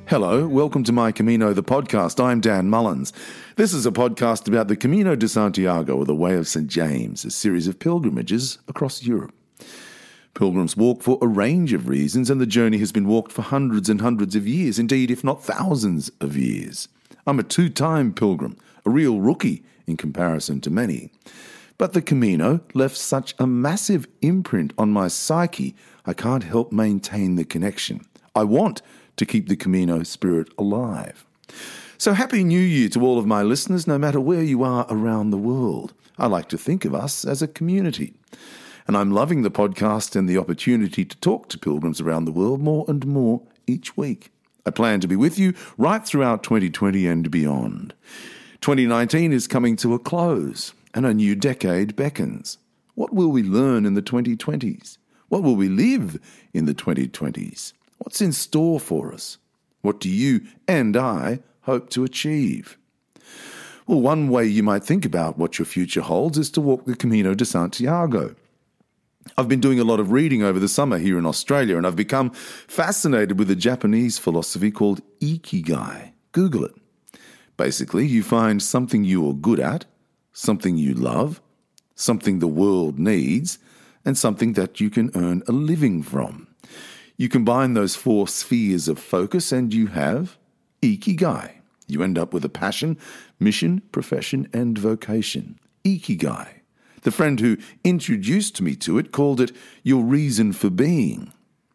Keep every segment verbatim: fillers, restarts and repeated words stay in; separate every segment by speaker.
Speaker 1: Hello, welcome to My Camino, the podcast. I'm Dan Mullins. This is a podcast about the Camino de Santiago, or the Way of Saint James, a series of pilgrimages across Europe. Pilgrims walk for a range of reasons, and the journey has been walked for hundreds and hundreds of years, indeed, if not thousands of years. I'm a two-time pilgrim, a real rookie in comparison to many. But the Camino left such a massive imprint on my psyche, I can't help maintain the connection. I want to keep the Camino spirit alive. So Happy New Year to all of my listeners, no matter where you are around the world. I like to think of us as a community. And I'm loving the podcast and the opportunity to talk to pilgrims around the world more and more each week. I plan to be with you right throughout twenty twenty and beyond. twenty nineteen is coming to a close, and a new decade beckons. What will we learn in the twenty twenties? What will we live in the twenty twenties? What's in store for us? What do you and I hope to achieve? Well, one way you might think about what your future holds is to walk the Camino de Santiago. I've been doing a lot of reading over the summer here in Australia, and I've become fascinated with a Japanese philosophy called Ikigai. Google it. Basically, you find something you're good at, something you love, something the world needs, and something that you can earn a living from. You combine those four spheres of focus and you have Ikigai. You end up with a passion, mission, profession, and vocation. Ikigai. The friend who introduced me to it called it your reason for being.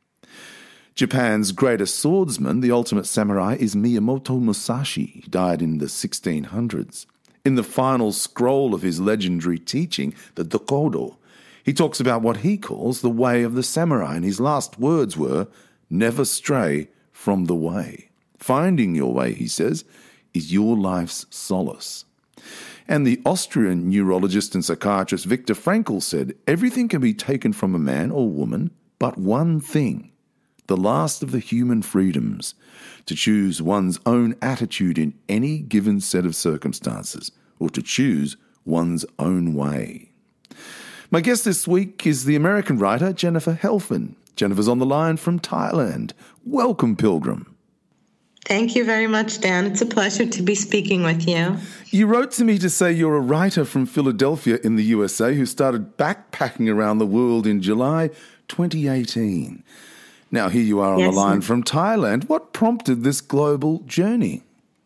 Speaker 1: Japan's greatest swordsman, the ultimate samurai, is Miyamoto Musashi. He died in the sixteen hundreds. In the final scroll of his legendary teaching, the Dokodo, he talks about what he calls the way of the samurai, and his last words were, never stray from the way. Finding your way, he says, is your life's solace. And the Austrian neurologist and psychiatrist Viktor Frankl said, everything can be taken from a man or woman, but one thing, the last of the human freedoms, to choose one's own attitude in any given set of circumstances, or to choose one's own way. My guest this week is the American writer Jennifer Helfand. Jennifer's on the line from Thailand. Welcome, Pilgrim.
Speaker 2: Thank you very much, Dan. It's a pleasure to be speaking with you.
Speaker 1: You wrote to me to say you're a writer from Philadelphia in the U S A who started backpacking around the world in July twenty eighteen. Now, here you are on yes, the line from Thailand. What prompted this global journey?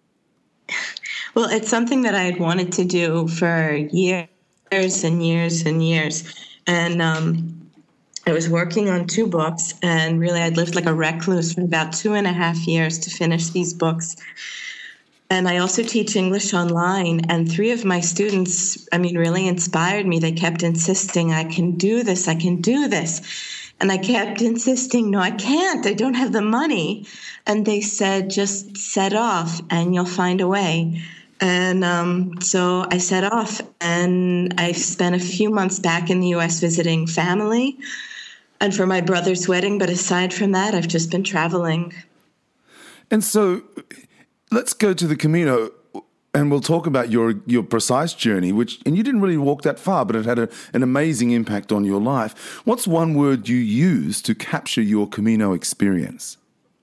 Speaker 2: Well, it's something that I had wanted to do for years. Years and years and years. And um, I was working on two books, and really I'd lived like a recluse for about two and a half years to finish these books. And I also teach English online, and three of my students, I mean, really inspired me. They kept insisting, I can do this, I can do this. And I kept insisting, no, I can't, I don't have the money. And they said, just set off and you'll find a way. And um, so I set off, and I spent a few months back in the U S visiting family and for my brother's wedding. But aside from that, I've just been traveling.
Speaker 1: And so let's go to the Camino, and we'll talk about your, your precise journey, which, and you didn't really walk that far, but it had a, an amazing impact on your life. What's one word you use to capture your Camino experience?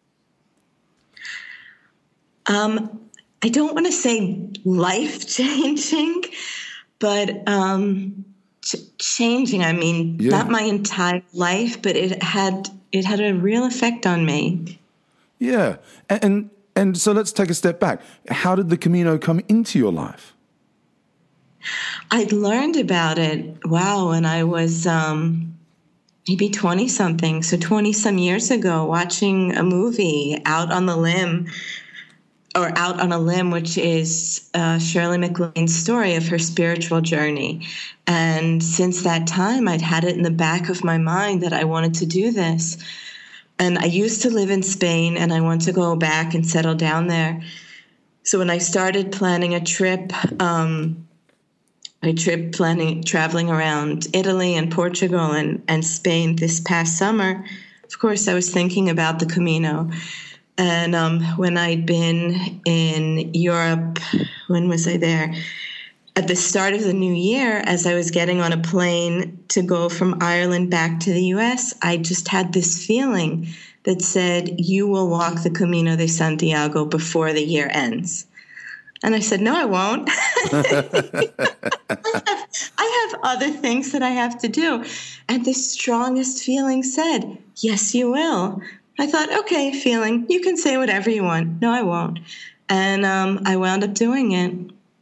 Speaker 1: Um.
Speaker 2: I don't want to say life-changing, but um, ch- changing. I mean, yeah. Not my entire life, but it had it had a real effect on me.
Speaker 1: Yeah, and, and and so let's take a step back. How did the Camino come into your life?
Speaker 2: I'd learned about it, wow, when I was um, maybe twenty-something, so twenty-some years ago, watching a movie, Out on the Limb, or Out on a Limb, which is uh, Shirley MacLaine's story of her spiritual journey. And since that time, I'd had it in the back of my mind that I wanted to do this. And I used to live in Spain, and I want to go back and settle down there. So when I started planning a trip, um, a trip planning, traveling around Italy and Portugal and, and Spain this past summer, of course, I was thinking about the Camino. And um, when I'd been in Europe, when was I there? At the start of the new year, as I was getting on a plane to go from Ireland back to the U S, I just had this feeling that said, you will walk the Camino de Santiago before the year ends. And I said, no, I won't. I, have, I have other things that I have to do. And the strongest feeling said, yes, you will. I thought, okay, feeling, you can say whatever you want. No, I won't. And um, I wound up doing it.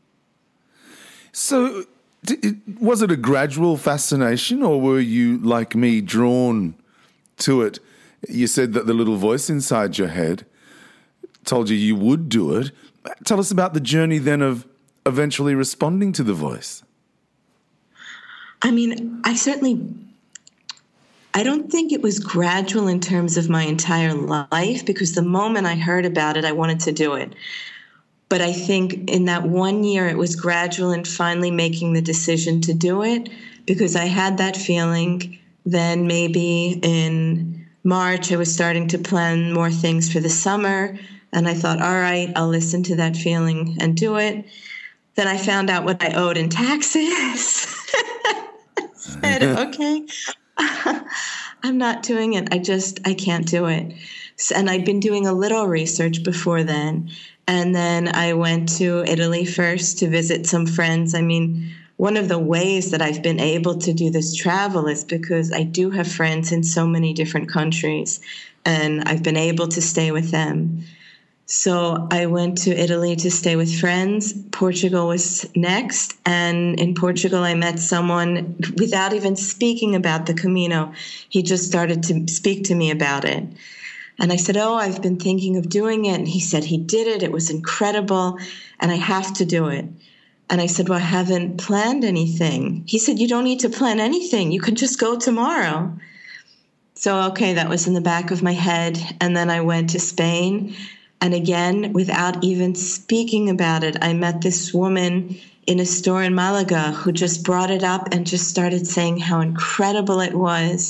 Speaker 1: So was it a gradual fascination, or were you, like me, drawn to it? You said that the little voice inside your head told you you would do it. Tell us about the journey then of eventually responding to the voice.
Speaker 2: I mean, I certainly, I don't think it was gradual in terms of my entire life, because the moment I heard about it, I wanted to do it. But I think in that one year, it was gradual in finally making the decision to do it, because I had that feeling. Then maybe in March, I was starting to plan more things for the summer. And I thought, all right, I'll listen to that feeling and do it. Then I found out what I owed in taxes. Said, okay, I'm not doing it. I just, I can't do it. And I'd been doing a little research before then. And then I went to Italy first to visit some friends. I mean, one of the ways that I've been able to do this travel is because I do have friends in so many different countries, and I've been able to stay with them. So I went to Italy to stay with friends. Portugal was next. And in Portugal, I met someone without even speaking about the Camino. He just started to speak to me about it. And I said, oh, I've been thinking of doing it. And he said he did it. It was incredible. And I have to do it. And I said, well, I haven't planned anything. He said, you don't need to plan anything. You can just go tomorrow. So, okay, that was in the back of my head. And then I went to Spain. And again, without even speaking about it, I met this woman in a store in Malaga who just brought it up and just started saying how incredible it was.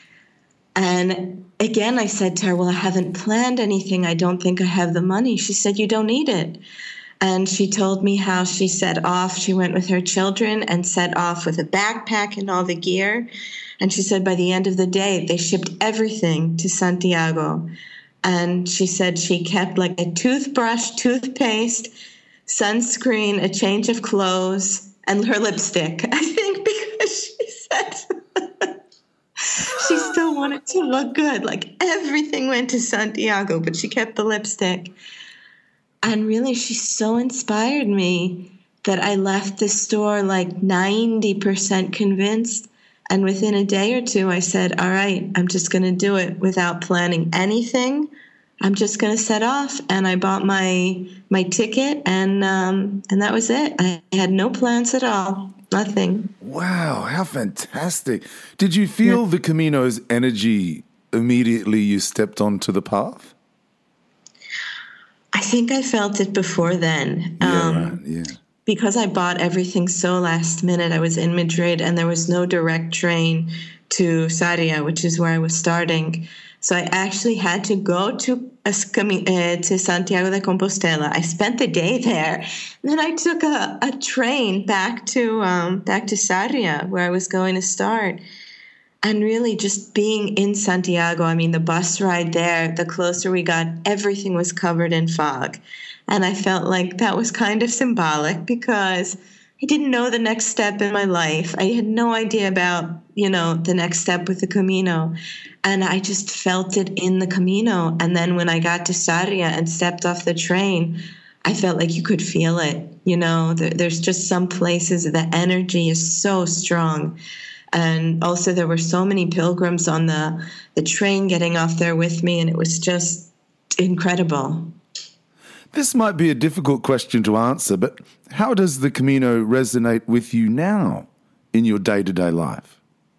Speaker 2: And again, I said to her, well, I haven't planned anything. I don't think I have the money. She said, you don't need it. And she told me how she set off. She went with her children and set off with a backpack and all the gear. And she said by the end of the day, they shipped everything to Santiago. And she said she kept like a toothbrush, toothpaste, sunscreen, a change of clothes, and her lipstick. I think because she said she still wanted to look good. Like everything went to Santiago, but she kept the lipstick. And really, she so inspired me that I left the store like ninety percent convinced. And within a day or two, I said, all right, I'm just going to do it without planning anything. I'm just going to set off. And I bought my my ticket, and um, and that was it. I had no plans at all, nothing.
Speaker 1: Wow, how fantastic. Did you feel yeah. the Camino's energy immediately you stepped onto the path?
Speaker 2: I think I felt it before then.
Speaker 1: Yeah,
Speaker 2: um,
Speaker 1: right, yeah.
Speaker 2: Because I bought everything so last minute, I was in Madrid and there was no direct train to Sarria, which is where I was starting. So I actually had to go to uh, to Santiago de Compostela. I spent the day there. And then I took a, a train back to um, back to Sarria, where I was going to start. And really just being in Santiago, I mean, the bus ride there, the closer we got, everything was covered in fog. And I felt like that was kind of symbolic because I didn't know the next step in my life. I had no idea about, you know, the next step with the Camino. And I just felt it in the Camino. And then when I got to Sarria and stepped off the train, I felt like you could feel it. You know, there, there's just some places the energy is so strong. And also there were so many pilgrims on the, the train getting off there with me, and it was just incredible.
Speaker 1: This might be a difficult question to answer, but how does the Camino resonate with you now in your day-to-day life?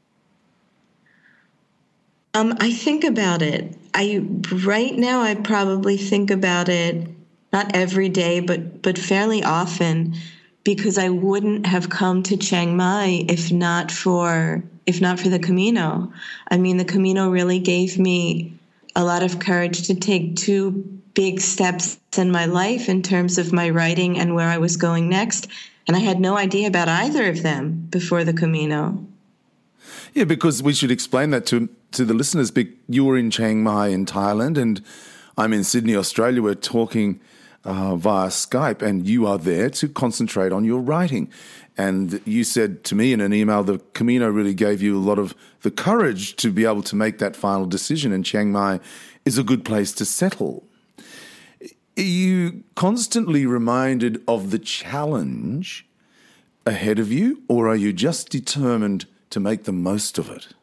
Speaker 2: Um, I think about it. I right now I probably think about it not every day, but but fairly often, because I wouldn't have come to Chiang Mai if not for if not for the Camino. I mean, the Camino really gave me a lot of courage to take two big steps in my life in terms of my writing and where I was going next. And I had no idea about either of them before the Camino.
Speaker 1: Yeah, because we should explain that to to the listeners, you were in Chiang Mai in Thailand and I'm in Sydney, Australia. We're talking uh, via Skype and you are there to concentrate on your writing. And you said to me in an email, the Camino really gave you a lot of the courage to be able to make that final decision, and Chiang Mai is a good place to settle. Are you constantly reminded of the challenge ahead of you, or are you just determined to make the most of it?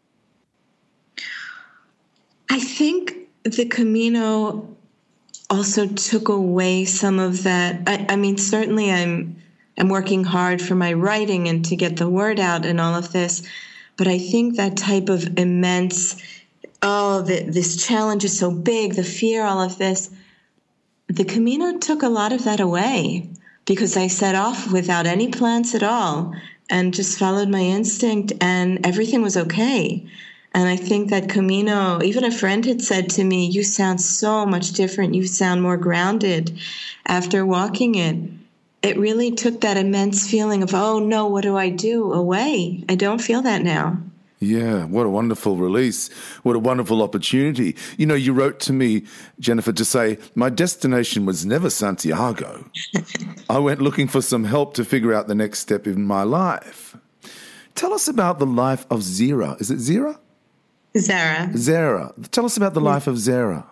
Speaker 2: I think the Camino also took away some of that. I, I mean, certainly I'm I'm working hard for my writing and to get the word out and all of this, but I think that type of immense, oh, the, this challenge is so big, the fear, all of this, the Camino took a lot of that away because I set off without any plans at all and just followed my instinct and everything was okay. And I think that Camino, even a friend had said to me, you sound so much different. You sound more grounded after walking it. It really took that immense feeling of, oh, no, what do I do, away. I don't feel that now.
Speaker 1: Yeah, what a wonderful release. What a wonderful opportunity. You know, you wrote to me, Jennifer, to say, my destination was never Santiago. I went looking for some help to figure out the next step in my life. Tell us about the life of Zara. Is it Zara?
Speaker 2: Zara.
Speaker 1: Zara. Tell us about the life of Zara.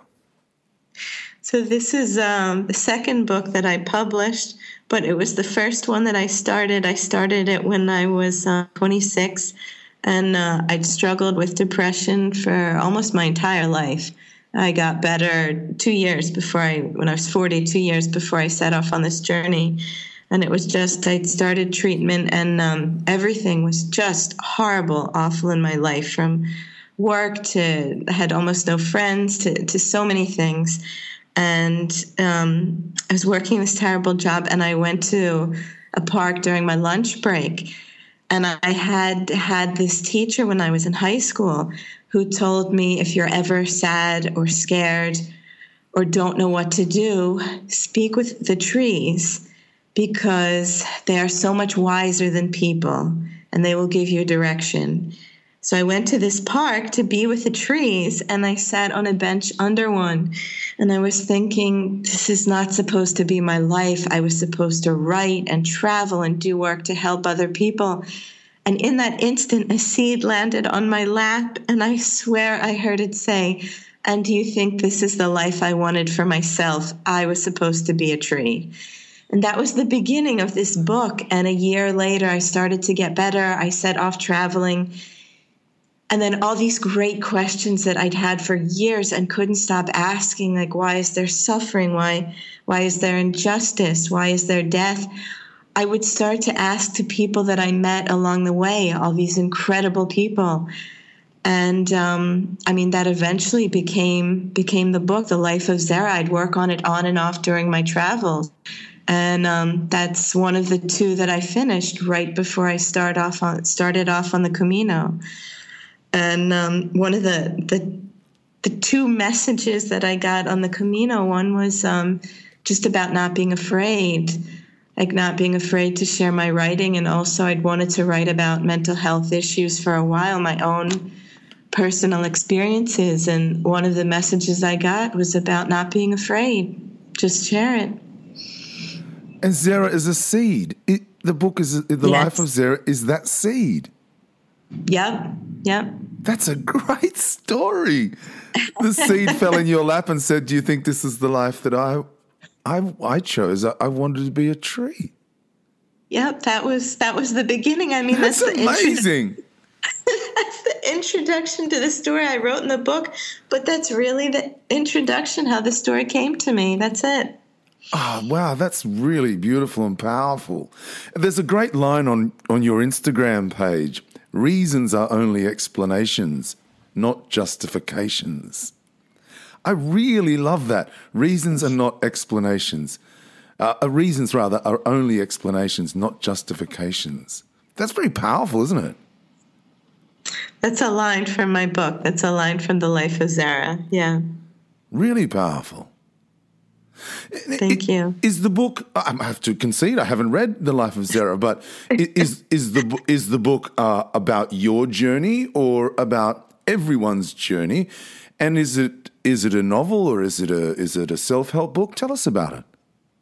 Speaker 2: So this is um, the second book that I published, but it was the first one that I started. I started it when I was uh, twenty-six, and uh, I'd struggled with depression for almost my entire life. I got better two years before I, when I was forty, two years before I set off on this journey. And it was just, I'd started treatment, and um, everything was just horrible, awful in my life, from work to, I had almost no friends, to, to so many things. And um, I was working this terrible job, and I went to a park during my lunch break. And I had had this teacher when I was in high school who told me, if you're ever sad or scared or don't know what to do, speak with the trees, because they are so much wiser than people, and they will give you direction. So I went to this park to be with the trees, and I sat on a bench under one, and I was thinking, this is not supposed to be my life. I was supposed to write and travel and do work to help other people. And in that instant, a seed landed on my lap, and I swear I heard it say, and do you think this is the life I wanted for myself? I was supposed to be a tree. And that was the beginning of this book. And a year later, I started to get better. I set off traveling. And then all these great questions that I'd had for years and couldn't stop asking, like, why is there suffering? Why, why is there injustice? Why is there death? I would start to ask to people that I met along the way, all these incredible people. And, um, I mean, that eventually became became the book, The Life of Zara. I'd work on it on and off during my travels. And um, that's one of the two that I finished right before I start off on, started off on the Camino. And um, one of the, the the two messages that I got on the Camino, one was um, just about not being afraid, like not being afraid to share my writing. And also I'd wanted to write about mental health issues for a while, my own personal experiences. And one of the messages I got was about not being afraid. Just share it.
Speaker 1: And Zara is a seed. It, the book is The
Speaker 2: Yes.
Speaker 1: Life of Zara is that seed.
Speaker 2: Yep, yep.
Speaker 1: That's a great story. The seed fell in your lap and said, do you think this is the life that I I, I chose? I, I wanted to be a tree.
Speaker 2: Yep, that was that was the beginning. I mean,
Speaker 1: That's,
Speaker 2: that's, the
Speaker 1: amazing.
Speaker 2: Intro- that's the introduction to the story I wrote in the book, but that's really the introduction, how the story came to me. That's it.
Speaker 1: Oh, wow, that's really beautiful and powerful. There's a great line on, on your Instagram page. Reasons are only explanations, not justifications. I really love that. Reasons are not explanations. Uh, uh, reasons, rather, are only explanations, not justifications. That's very powerful, isn't it?
Speaker 2: That's a line from my book. That's a line from The Life of Zara. Yeah.
Speaker 1: Really powerful.
Speaker 2: Thank you.
Speaker 1: Is the book? I have to concede, I haven't read The Life of Zara, but is is the is the book uh, about your journey or about everyone's journey. And is it is it a novel or is it a is it a self-help book? Tell us about it.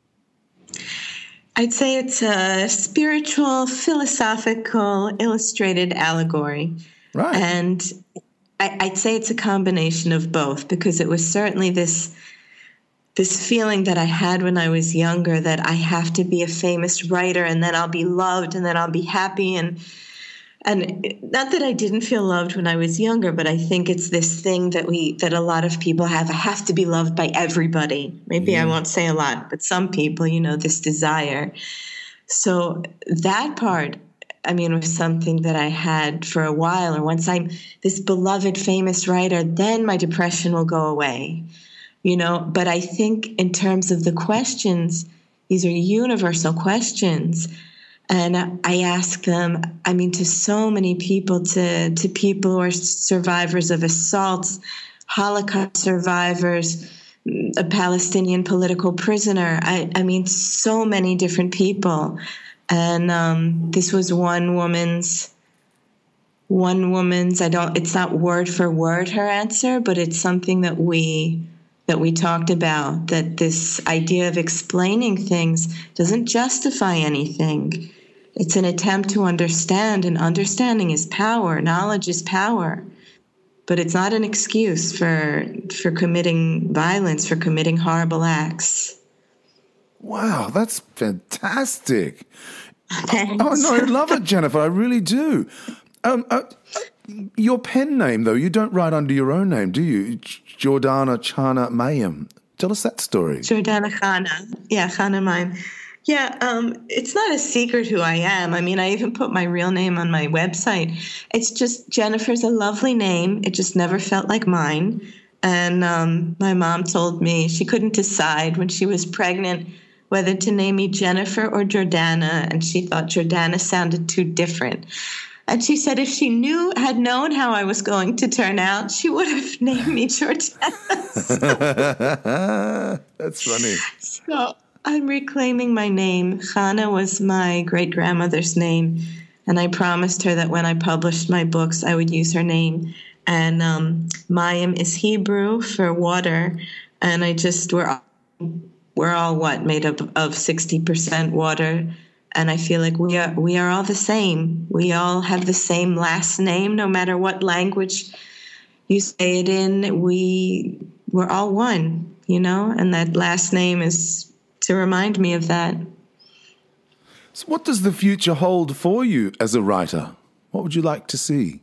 Speaker 2: I'd say it's a spiritual, philosophical, illustrated allegory.
Speaker 1: Right.
Speaker 2: And I, I'd say it's a combination of both, because it was certainly this this feeling that I had when I was younger that I have to be a famous writer and then I'll be loved and then I'll be happy. And and not that I didn't feel loved when I was younger, but I think it's this thing that we that a lot of people have. I have to be loved by everybody. Maybe yeah. I won't say a lot, but some people, you know, this desire. So that part, I mean, was something that I had for a while. Or once I'm this beloved, famous writer, then my depression will go away. You know, but I think in terms of the questions, these are universal questions. And I ask them, I mean, to so many people, to, to people who are survivors of assaults, Holocaust survivors, a Palestinian political prisoner. I, I mean, so many different people. And um, this was one woman's, one woman's, I don't, it's not word for word her answer, but it's something that we, that we talked about, that this idea of explaining things doesn't justify anything. It's an attempt to understand, and understanding is power. Knowledge is power. But it's not an excuse for for committing violence, for committing horrible acts.
Speaker 1: Wow, that's fantastic.
Speaker 2: Thanks.
Speaker 1: Oh, no, I love it, Jennifer. I really do. Um, uh, your pen name, though, you don't write under your own name, do you? Jordana Chana Mayim. Tell us that story.
Speaker 2: Jordana Chana. Yeah, Chana Mayim. Yeah, um, it's not a secret who I am. I mean, I even put my real name on my website. It's just Jennifer's a lovely name. It just never felt like mine. And um, my mom told me she couldn't decide when she was pregnant whether to name me Jennifer or Jordana, and she thought Jordana sounded too different. And she said if she knew, had known how I was going to turn out, she would have named me Jordana.
Speaker 1: That's funny.
Speaker 2: So I'm reclaiming my name. Chana was my great-grandmother's name, and I promised her that when I published my books, I would use her name. And um, Mayim is Hebrew for water, and I just, we're all, we're all what, made up of sixty percent water, and I feel like we are we are all the same. We all have the same last name, no matter what language you say it in. We, we're all one, you know, and that last name is to remind me of that.
Speaker 1: So what does the future hold for you as a writer? What would you like to see?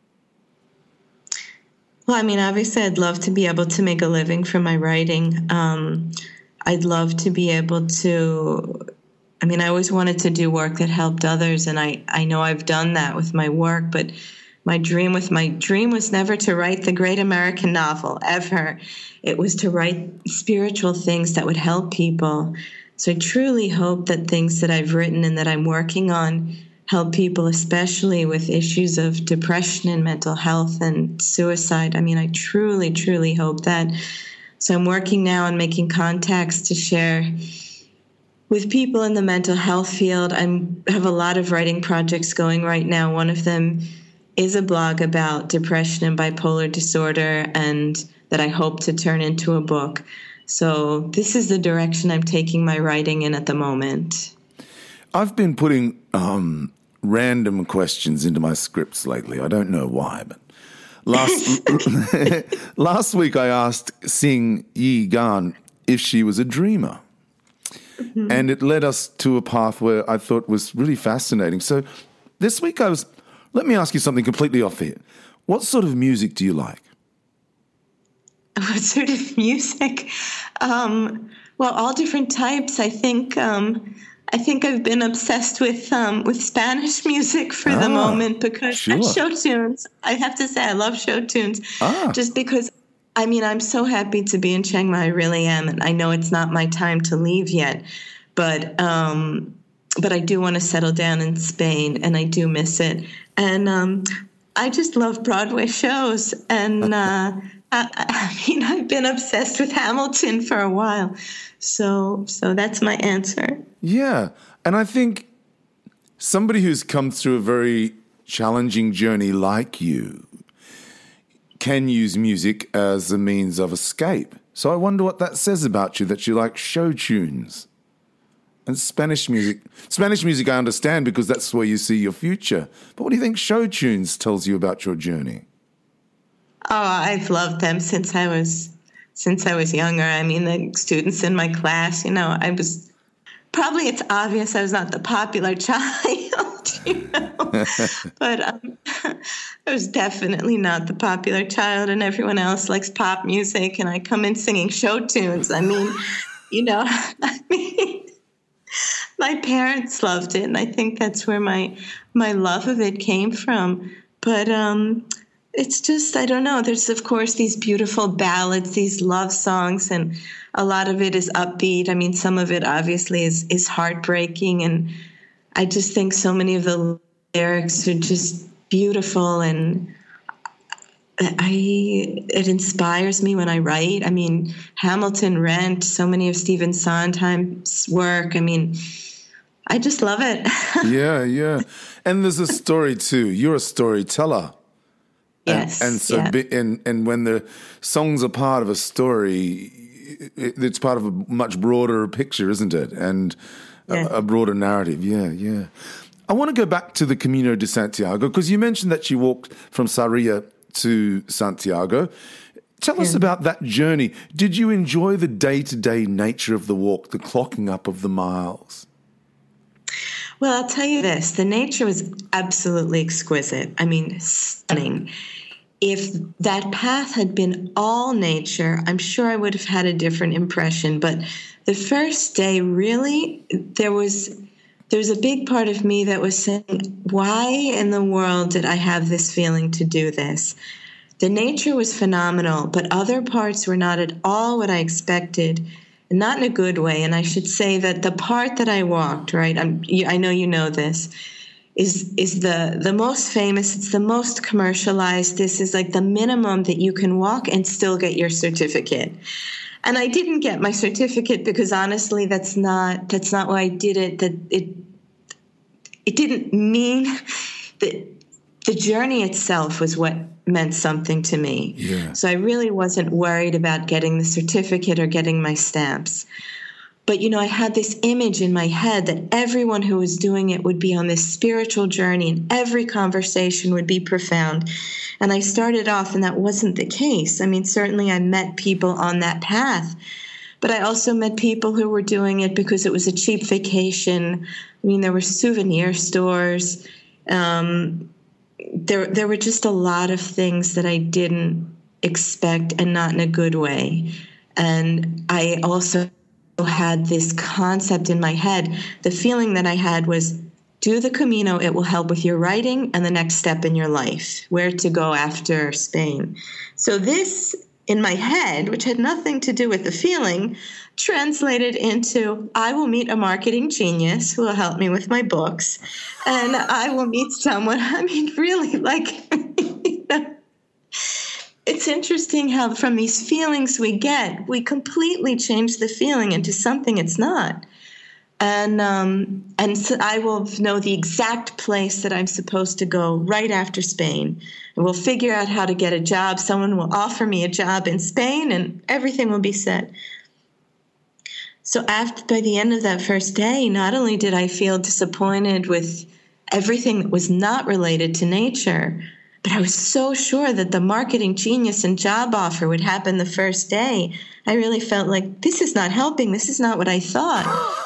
Speaker 2: Well, I mean, obviously, I'd love to be able to make a living from my writing. Um, I'd love to be able to, I mean, I always wanted to do work that helped others, and I, I know I've done that with my work, but my dream with my dream was never to write the great American novel, ever. It was to write spiritual things that would help people. So I truly hope that things that I've written and that I'm working on help people, especially with issues of depression and mental health and suicide. I mean, I truly, truly hope that. So I'm working now on making contacts to share with people in the mental health field. I have a lot of writing projects going right now. One of them is a blog about depression and bipolar disorder, and that I hope to turn into a book. So this is the direction I'm taking my writing in at the moment.
Speaker 1: I've been putting um, random questions into my scripts lately. I don't know why, but last last week I asked Sing Yi Gan if she was a dreamer. Mm-hmm. And it led us to a path where I thought was really fascinating. So this week I was, let me ask you something completely off here. What sort of music do you like?
Speaker 2: What sort of music? Um, well, all different types. I think um, I think I've been obsessed with um, with Spanish music for ah, the moment because
Speaker 1: sure.
Speaker 2: and show tunes. I have to say I love show tunes
Speaker 1: ah.
Speaker 2: just because, I mean, I'm so happy to be in Chiang Mai. I really am. And I know it's not my time to leave yet, but um, but I do want to settle down in Spain, and I do miss it. And um, I just love Broadway shows. And uh, I, I mean, I've been obsessed with Hamilton for a while. So so that's my answer.
Speaker 1: Yeah. And I think somebody who's come through a very challenging journey like you, can use music as a means of escape. So I wonder what that says about you, that you like show tunes. And Spanish music. Spanish music I understand because that's where you see your future. But what do you think show tunes tells you about your journey?
Speaker 2: Oh, I've loved them since I was since I was younger. I mean, the students in my class, you know, I was probably it's obvious I was not the popular child, you know, but um, I was definitely not the popular child, and everyone else likes pop music, and I come in singing show tunes. I mean, you know, I mean. My parents loved it, and I think that's where my my love of it came from. But um, it's just, I don't know. There's, of course, these beautiful ballads, these love songs, and a lot of it is upbeat. I mean, some of it obviously is, is heartbreaking, and I just think so many of the lyrics are just beautiful, and I it inspires me when I write. I mean, Hamilton, Rent, so many of Stephen Sondheim's work. I mean, I just love it.
Speaker 1: yeah, yeah. And there's a story too. You're a storyteller.
Speaker 2: Yes.
Speaker 1: And, and so,
Speaker 2: yeah.
Speaker 1: be, and and when the songs are part of a story, it, it's part of a much broader picture, isn't it? And
Speaker 2: yeah.
Speaker 1: a, a broader narrative. Yeah, yeah. I want to go back to the Camino de Santiago because you mentioned that you walked from Sarria to Santiago. Tell us yeah. about that journey. Did you enjoy the day-to-day nature of the walk, the clocking up of the miles?
Speaker 2: Well, I'll tell you this. The nature was absolutely exquisite. I mean, stunning. If that path had been all nature, I'm sure I would have had a different impression. But the first day, really, there was... There was a big part of me that was saying, why in the world did I have this feeling to do this? The nature was phenomenal, but other parts were not at all what I expected, not in a good way. And I should say that the part that I walked, right, I'm, I know you know this, is is the, the most famous. It's the most commercialized. This is like the minimum that you can walk and still get your certificate. And I didn't get my certificate because honestly, that's not that's not why I did it. That it it didn't mean that the journey itself was what meant something to me.
Speaker 1: Yeah.
Speaker 2: So I really wasn't worried about getting the certificate or getting my stamps. But, you know, I had this image in my head that everyone who was doing it would be on this spiritual journey and every conversation would be profound. And I started off, and that wasn't the case. I mean, certainly I met people on that path, but I also met people who were doing it because it was a cheap vacation. I mean, there were souvenir stores. Um, there, there were just a lot of things that I didn't expect, and not in a good way. And I also had this concept in my head. The feeling that I had was, do the Camino, it will help with your writing and the next step in your life, where to go after Spain. So this, in my head, which had nothing to do with the feeling, translated into, I will meet a marketing genius who will help me with my books, and I will meet someone, I mean, really, like, you know, it's interesting how from these feelings we get, we completely change the feeling into something it's not. And um, and so I will know the exact place that I'm supposed to go right after Spain. And we'll figure out how to get a job. Someone will offer me a job in Spain, and everything will be set. So after, by the end of that first day, not only did I feel disappointed with everything that was not related to nature, but I was so sure that the marketing genius and job offer would happen the first day. I really felt like, this is not helping. This is not what I thought.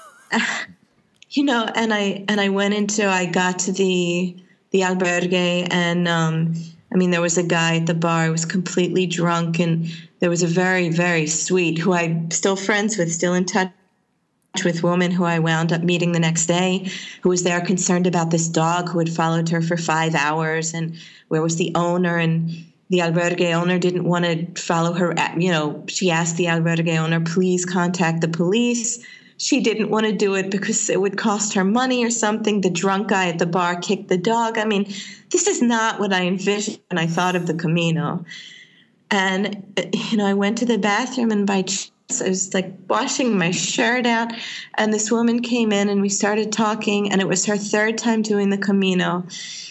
Speaker 2: You know, and I and I went into, I got to the the albergue, and um, I mean, there was a guy at the bar who was completely drunk, and there was a very, very sweet, who I'm still friends with, still in touch with, woman who I wound up meeting the next day, who was there concerned about this dog who had followed her for five hours, and where was the owner, and the albergue owner didn't want to follow her. You know, she asked the albergue owner, please contact the police. She didn't want to do it because it would cost her money or something. The drunk guy at the bar kicked the dog. I mean, this is not what I envisioned when I thought of the Camino. And, you know, I went to the bathroom, and by chance, I was like washing my shirt out, and this woman came in, and we started talking, and it was her third time doing the Camino.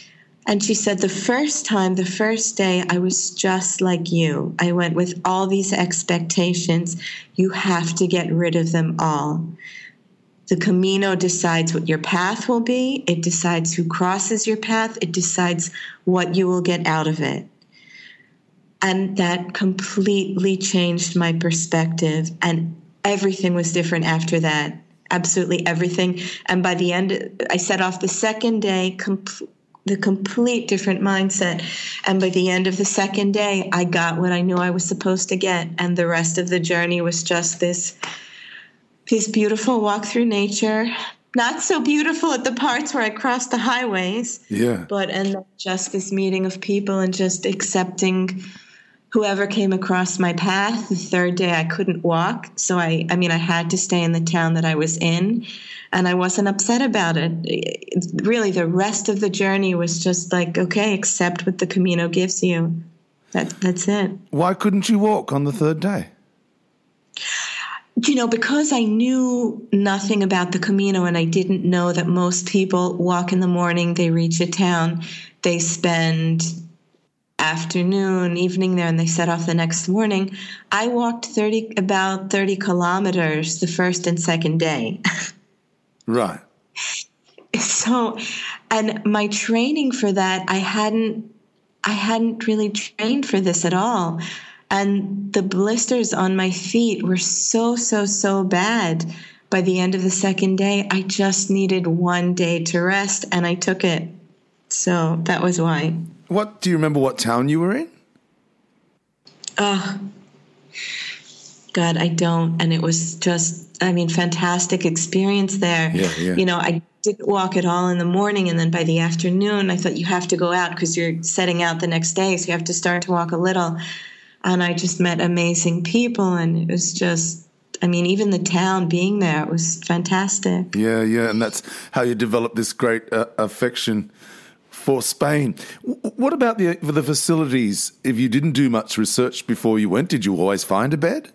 Speaker 2: And she said, the first time, the first day, I was just like you. I went with all these expectations. You have to get rid of them all. The Camino decides what your path will be. It decides who crosses your path. It decides what you will get out of it. And that completely changed my perspective. And everything was different after that. Absolutely everything. And by the end, I set off the second day, completely. The complete different mindset. And by the end of the second day, I got what I knew I was supposed to get. And the rest of the journey was just this, this beautiful walk through nature. Not so beautiful at the parts where I crossed the highways.
Speaker 1: Yeah.
Speaker 2: But and just this meeting of people and just accepting whoever came across my path. The third day I couldn't walk. So I, I mean, I had to stay in the town that I was in. And I wasn't upset about it. It. Really, the rest of the journey was just like, okay, accept what the Camino gives you. That, that's it.
Speaker 1: Why couldn't you walk on the third day?
Speaker 2: You know, because I knew nothing about the Camino and I didn't know that most people walk in the morning, they reach a town, they spend afternoon, evening there, and they set off the next morning. I walked thirty, about thirty kilometers the first and second day.
Speaker 1: Right.
Speaker 2: So, and my training for that, I hadn't, I hadn't really trained for this at all. And the blisters on my feet were so, so, so bad. By the end of the second day, I just needed one day to rest, and I took it. So that was why.
Speaker 1: What, do you remember what town you were in?
Speaker 2: Oh, God, I don't. And it was just, I mean, fantastic experience there.
Speaker 1: Yeah, yeah.
Speaker 2: You know, I didn't walk at all in the morning. And then by the afternoon, I thought you have to go out because you're setting out the next day. So you have to start to walk a little. And I just met amazing people. And it was just, I mean, even the town being there, it was fantastic.
Speaker 1: Yeah, yeah. And that's how you develop this great uh, affection for Spain. W- what about the, the facilities? If you didn't do much research before you went, did you always find a bed?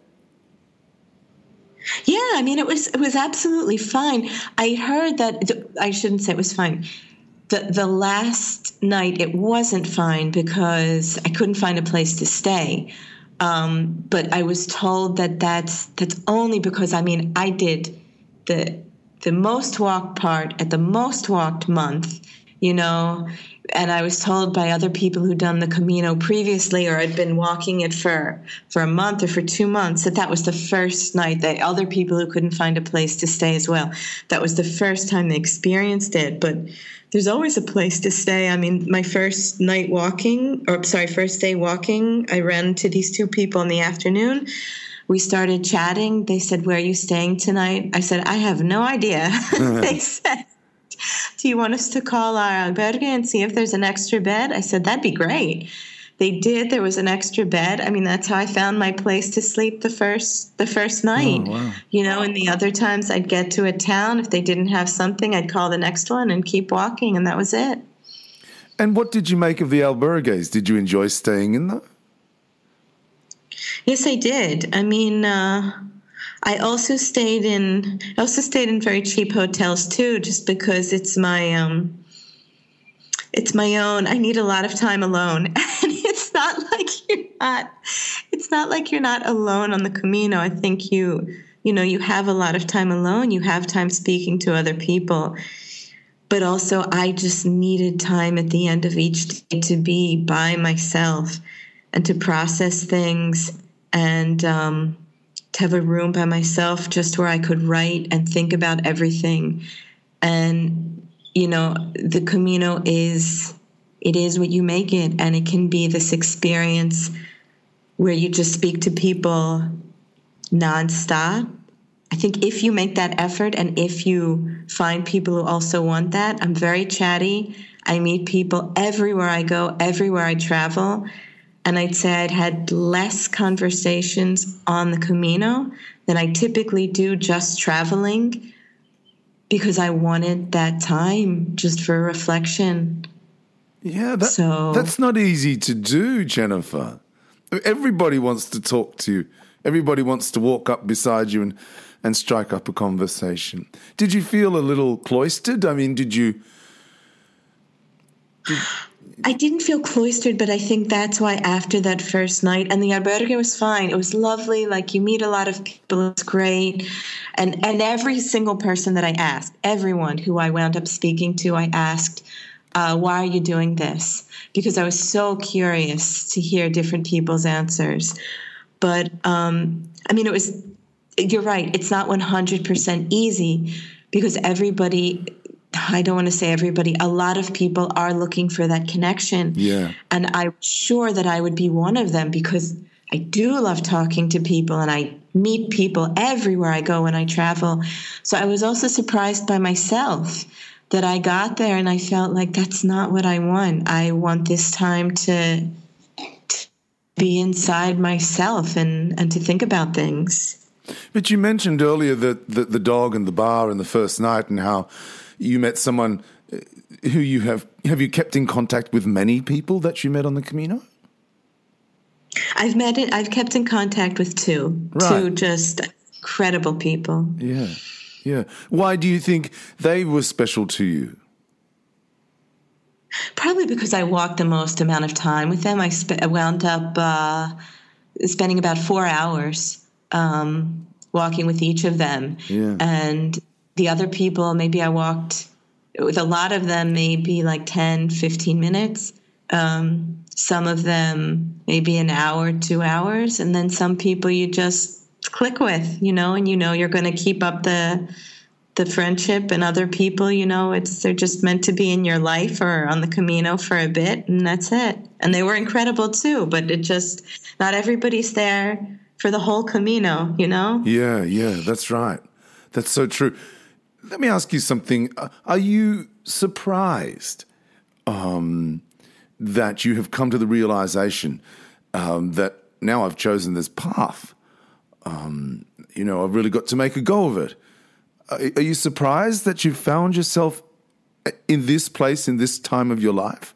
Speaker 2: Yeah, I mean, it was it was absolutely fine. I heard that, I shouldn't say it was fine. The, the last night, it wasn't fine because I couldn't find a place to stay. Um, but I was told that that's, that's only because, I mean, I did the the most walked part at the most walked month, you know, and I was told by other people who'd done the Camino previously or had been walking it for, for a month or for two months that that was the first night that other people who couldn't find a place to stay as well. That was the first time they experienced it. But there's always a place to stay. I mean, my first night walking, or sorry, first day walking, I ran into these two people in the afternoon. We started chatting. They said, "Where are you staying tonight?" I said, "I have no idea." They said, "Do you want us to call our albergue and see if there's an extra bed?" I said, "That'd be great." They did. There was an extra bed. I mean, that's how I found my place to sleep the first the first night.
Speaker 1: Oh, wow.
Speaker 2: You know, and the other times I'd get to a town. If they didn't have something, I'd call the next one and keep walking, and that was it.
Speaker 1: And what did you make of the albergues? Did you enjoy staying in them?
Speaker 2: Yes, I did. I mean, uh, I also stayed in. I also stayed in very cheap hotels too, just because it's my um, it's my own. I need a lot of time alone, and it's not like you're not. It's not like you're not alone on the Camino. I think you, you know, you have a lot of time alone. You have time speaking to other people, but also I just needed time at the end of each day to be by myself and to process things and um, to have a room by myself just where I could write and think about everything. And, you know, the Camino is, it is what you make it. And it can be this experience where you just speak to people nonstop. I think if you make that effort and if you find people who also want that, I'm very chatty. I meet people everywhere I go, everywhere I travel. And I'd say I'd had less conversations on the Camino than I typically do just traveling because I wanted that time just for reflection.
Speaker 1: Yeah, that,
Speaker 2: so,
Speaker 1: that's not easy to do, Jennifer. Everybody wants to talk to you. Everybody wants to walk up beside you and, and strike up a conversation. Did you feel a little cloistered? I mean, did you... Did,
Speaker 2: I didn't feel cloistered, but I think that's why after that first night, and the albergue was fine. It was lovely. Like, you meet a lot of people. It's great. And, and every single person that I asked, everyone who I wound up speaking to, I asked, uh, why are you doing this? Because I was so curious to hear different people's answers. But, um, I mean, it was, you're right. It's not one hundred percent easy because everybody, I don't want to say everybody, a lot of people are looking for that connection.
Speaker 1: Yeah.
Speaker 2: And I'm sure that I would be one of them because I do love talking to people and I meet people everywhere I go when I travel. So I was also surprised by myself that I got there and I felt like that's not what I want. I want this time to, to be inside myself and, and to think about things.
Speaker 1: But you mentioned earlier that the, the dog and the bar and the first night and how you met someone who you have, have you kept in contact with many people that you met on the Camino?
Speaker 2: I've met it. I've kept in contact with two,
Speaker 1: right.
Speaker 2: two just incredible people.
Speaker 1: Yeah. Yeah. Why do you think they were special to you?
Speaker 2: Probably because I walked the most amount of time with them. I, sp- I wound up uh, spending about four hours um, walking with each of them.
Speaker 1: Yeah.
Speaker 2: And the other people, maybe I walked with a lot of them, maybe like ten, fifteen minutes. Um, some of them, maybe an hour, two hours. And then some people you just click with, you know, and you know you're going to keep up the the friendship, and other people, you know, it's they're just meant to be in your life or on the Camino for a bit, and that's it. And they were incredible too, but it just, not everybody's there for the whole Camino, you know?
Speaker 1: Yeah, yeah, that's right. That's so true. Let me ask you something. Are you surprised um, that you have come to the realization um, that now I've chosen this path? Um, you know, I've really got to make a go of it. Are you surprised that you found yourself in this place, in this time of your life?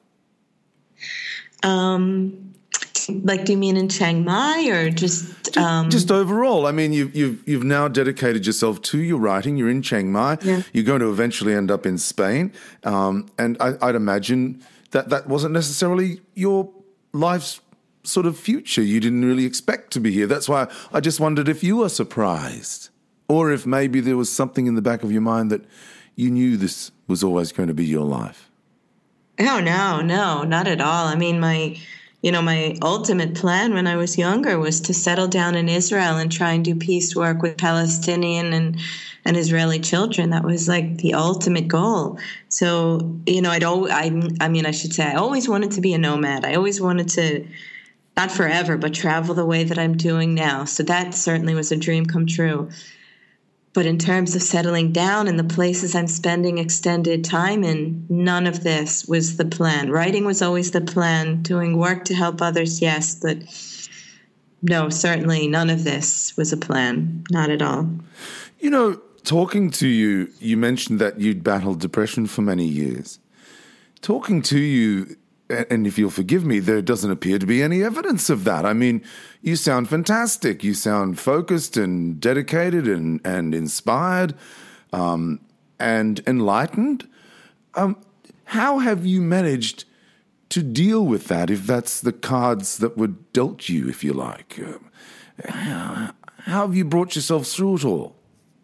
Speaker 2: Um, like, do you mean in Chiang Mai or just... Um...
Speaker 1: Just, just overall. I mean, you've, you've, you've now dedicated yourself to your writing. You're in Chiang Mai.
Speaker 2: Yeah.
Speaker 1: You're going to eventually end up in Spain. Um, and I, I'd imagine that that wasn't necessarily your life's sort of future. You didn't really expect to be here. That's why I just wondered if you were surprised. Or if maybe there was something in the back of your mind that you knew this was always going to be your life.
Speaker 2: Oh, no, no, not at all. I mean, my, you know, my ultimate plan when I was younger was to settle down in Israel and try and do peace work with Palestinian and, and Israeli children. That was like the ultimate goal. So, you know, I'd always, I, I mean, I should say I always wanted to be a nomad. I always wanted to, not forever, but travel the way that I'm doing now. So that certainly was a dream come true. But in terms of settling down in the places I'm spending extended time in, none of this was the plan. Writing was always the plan. Doing work to help others, yes. But no, certainly none of this was a plan. Not at all.
Speaker 1: You know, talking to you, you mentioned that you'd battled depression for many years. Talking to you, and if you'll forgive me, there doesn't appear to be any evidence of that. I mean, you sound fantastic. You sound focused and dedicated and, and inspired um, and enlightened. Um, how have you managed to deal with that, if that's the cards that were dealt you, if you like? Uh, how, how have you brought yourself through it all?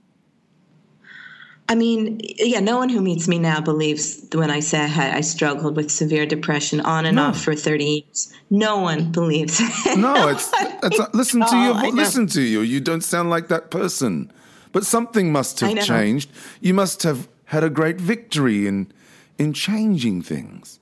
Speaker 2: I mean, yeah, no one who meets me now believes when I say I, had, I struggled with severe depression on and
Speaker 1: no.
Speaker 2: off for thirty years. No one believes it.
Speaker 1: No,
Speaker 2: no
Speaker 1: it's, it's uh, listen to you. Listen to you. You don't sound like that person. But something must have changed. You must have had a great victory in in changing things.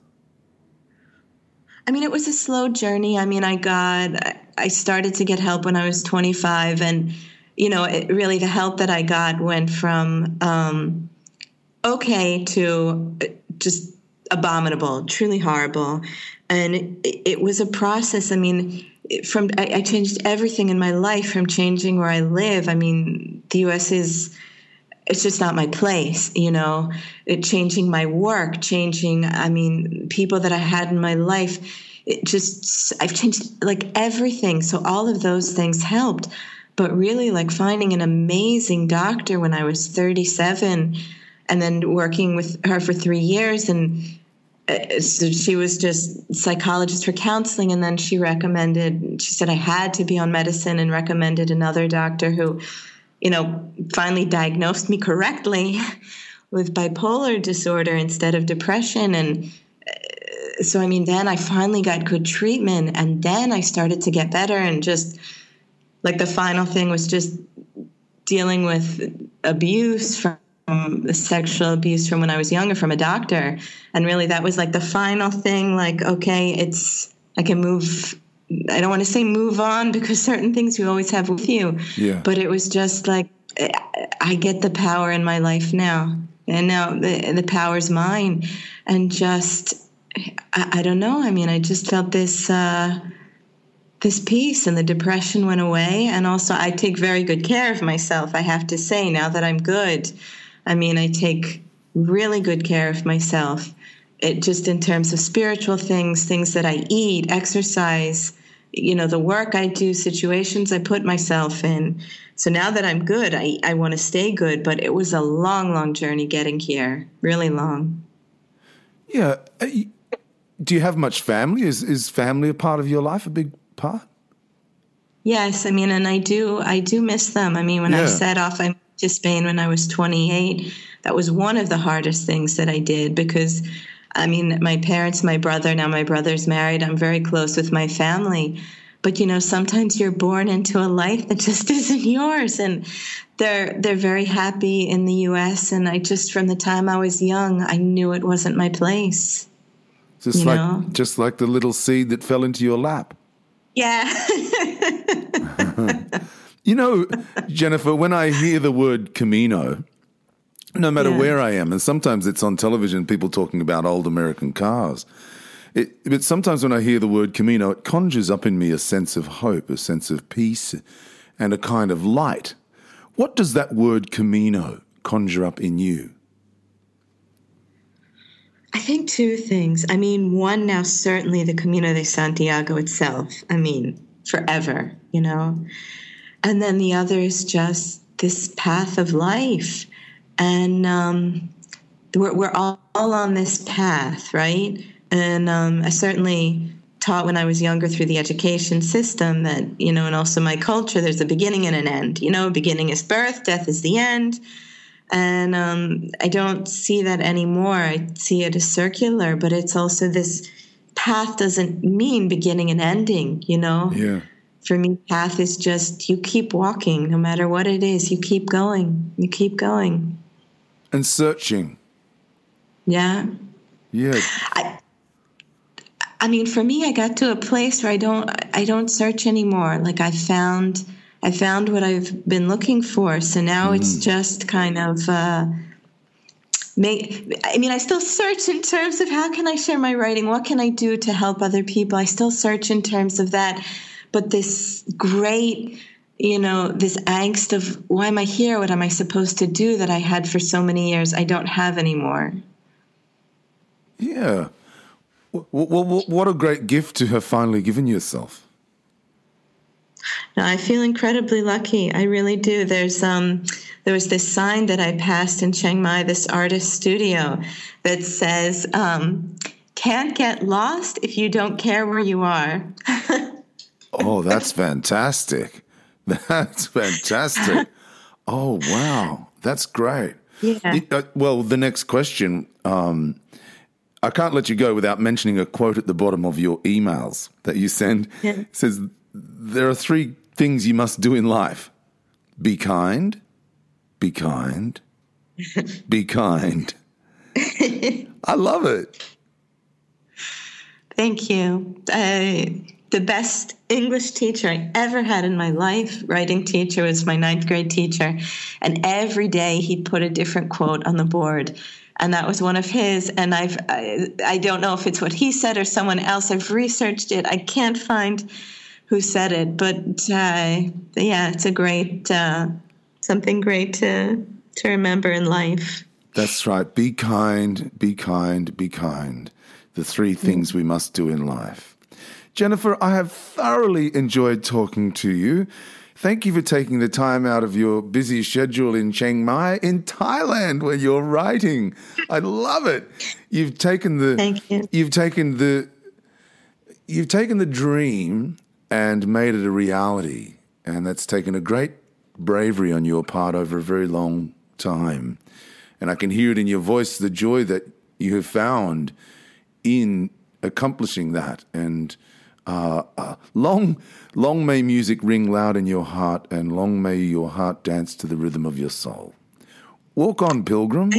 Speaker 2: I mean, it was a slow journey. I mean, I got, I started to get help when I was twenty-five, and you know, it, really the help that I got went from um, okay to just abominable, truly horrible. And it, it was a process. I mean, from I, I changed everything in my life, from changing where I live. I mean, the U S is, it's just not my place, you know, it, changing my work, changing, I mean, people that I had in my life. It just, I've changed like everything. So all of those things helped. But really, like finding an amazing doctor when I was thirty-seven and then working with her for three years and uh, so she was just psychologist for counseling, and then she recommended, she said I had to be on medicine, and recommended another doctor who, you know, finally diagnosed me correctly with bipolar disorder instead of depression. And uh, so, I mean, then I finally got good treatment, and then I started to get better. And just like the final thing was just dealing with abuse from the sexual abuse from when I was younger from a doctor. And really that was like the final thing, like, okay, it's, I can move. I don't want to say move on, because certain things you always have with you,
Speaker 1: yeah.
Speaker 2: but it was just like, I get the power in my life now, and now the, the power's mine. And just, I, I don't know. I mean, I just felt this, uh, this peace, and the depression went away. And also I take very good care of myself, I have to say, now that I'm good. I mean, I take really good care of myself. It just in terms of spiritual things, things that I eat, exercise, you know, the work I do, situations I put myself in. So now that I'm good, I, I want to stay good. But it was a long, long journey getting here, really long.
Speaker 1: Yeah. Do you have much family? Is is family a part of your life, a big part?
Speaker 2: Yes. I mean, and I do, I do miss them. I mean, when
Speaker 1: yeah.
Speaker 2: I set off, I to Spain when I was twenty-eight. That was one of the hardest things that I did, because, I mean, my parents, my brother, now my brother's married. I'm very close with my family. But, you know, sometimes you're born into a life that just isn't yours. And they're they're very happy in the U S. And I just, from the time I was young, I knew it wasn't my place.
Speaker 1: Just
Speaker 2: you
Speaker 1: like
Speaker 2: know?
Speaker 1: just like the little seed that fell into your lap.
Speaker 2: Yeah.
Speaker 1: You know, Jennifer, when I hear the word Camino, no matter
Speaker 2: yeah.
Speaker 1: where I am, and sometimes it's on television, people talking about old American cars, it, but sometimes when I hear the word Camino, it conjures up in me a sense of hope, a sense of peace, and a kind of light. What does that word Camino conjure up in you?
Speaker 2: I think two things. I mean, one, now certainly the Camino de Santiago itself. I mean, forever, you know. And then the other is just this path of life. And um, we're, we're all, all on this path, right? And um, I certainly taught when I was younger through the education system that, you know, and also my culture, there's a beginning and an end. You know, beginning is birth, death is the end. And um, I don't see that anymore. I see it as circular, but it's also this path doesn't mean beginning and ending, you know?
Speaker 1: Yeah.
Speaker 2: For me, path is just you keep walking, no matter what it is. You keep going. You keep going.
Speaker 1: And searching.
Speaker 2: Yeah.
Speaker 1: Yeah.
Speaker 2: I, I mean, for me, I got to a place where I don't, I don't search anymore. Like I found, I found what I've been looking for. So now mm. it's just kind of, uh, make. I mean, I still search in terms of how can I share my writing? What can I do to help other people? I still search in terms of that. But this great, you know, this angst of why am I here? What am I supposed to do that I had for so many years, I don't have anymore.
Speaker 1: Yeah. Well, what a great gift to have finally given yourself.
Speaker 2: No, I feel incredibly lucky. I really do. There's um, there was this sign that I passed in Chiang Mai, this artist studio, that says, um, "Can't get lost if you don't care where you are."
Speaker 1: Oh, that's fantastic. That's fantastic. Oh, wow. That's great.
Speaker 2: Yeah.
Speaker 1: It, uh, well, the next question, um, I can't let you go without mentioning a quote at the bottom of your emails that you send. Yeah. It says, there are three things you must do in life. Be kind, be kind, be kind. I love it.
Speaker 2: Thank you. I... The best English teacher I ever had in my life, writing teacher, was my ninth grade teacher. And every day he'd put a different quote on the board. And that was one of his. And I've, I, I don't know if it's what he said or someone else. I've researched it. I can't find who said it. But uh, yeah, it's a great, uh, something great to, to remember in life.
Speaker 1: That's right. Be kind, be kind, be kind. The three things we must do in life. Jennifer, I have thoroughly enjoyed talking to you. Thank you for taking the time out of your busy schedule in Chiang Mai in Thailand where you're writing. I love it. You've taken the
Speaker 2: Thank you.
Speaker 1: You've taken the you've taken the dream and made it a reality. And that's taken a great bravery on your part over a very long time. And I can hear it in your voice, the joy that you have found in accomplishing that. And uh, uh, long, long may music ring loud in your heart, and long may your heart dance to the rhythm of your soul. Walk on, Pilgrim.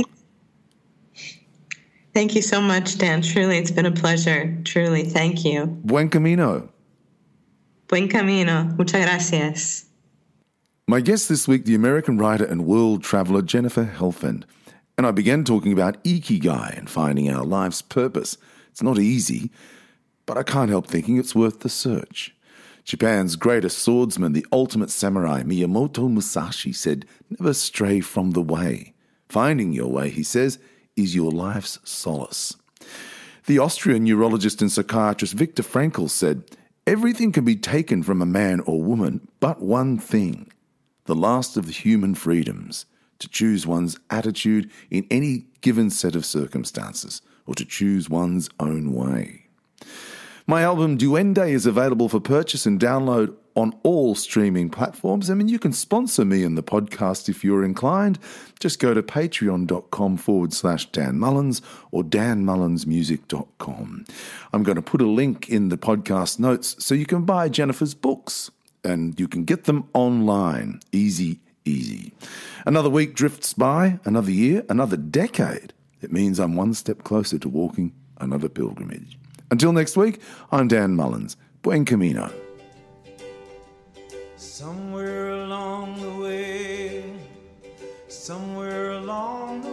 Speaker 2: Thank you so much, Dan. Truly, it's been a pleasure. Truly, thank you.
Speaker 1: Buen camino.
Speaker 2: Buen camino. Muchas gracias.
Speaker 1: My guest this week, the American writer and world traveller Jennifer Helfand. And I began talking about Ikigai and finding our life's purpose. It's not easy, but I can't help thinking it's worth the search. Japan's greatest swordsman, the ultimate samurai, Miyamoto Musashi, said, "Never stray from the way. Finding your way," he says, "is your life's solace." The Austrian neurologist and psychiatrist Viktor Frankl said, "Everything can be taken from a man or woman but one thing, the last of the human freedoms, to choose one's attitude in any given set of circumstances, or to choose one's own way." My album Duende is available for purchase and download on all streaming platforms. I mean, you can sponsor me and the podcast if you're inclined. Just go to patreon.com forward slash Dan Mullins or dan mullins music dot com. I'm going to put a link in the podcast notes so you can buy Jennifer's books and you can get them online. Easy, easy. Another week drifts by, another year, another decade. It means I'm one step closer to walking another pilgrimage. Until next week, I'm Dan Mullins. Buen camino.
Speaker 3: Somewhere along the way, somewhere along the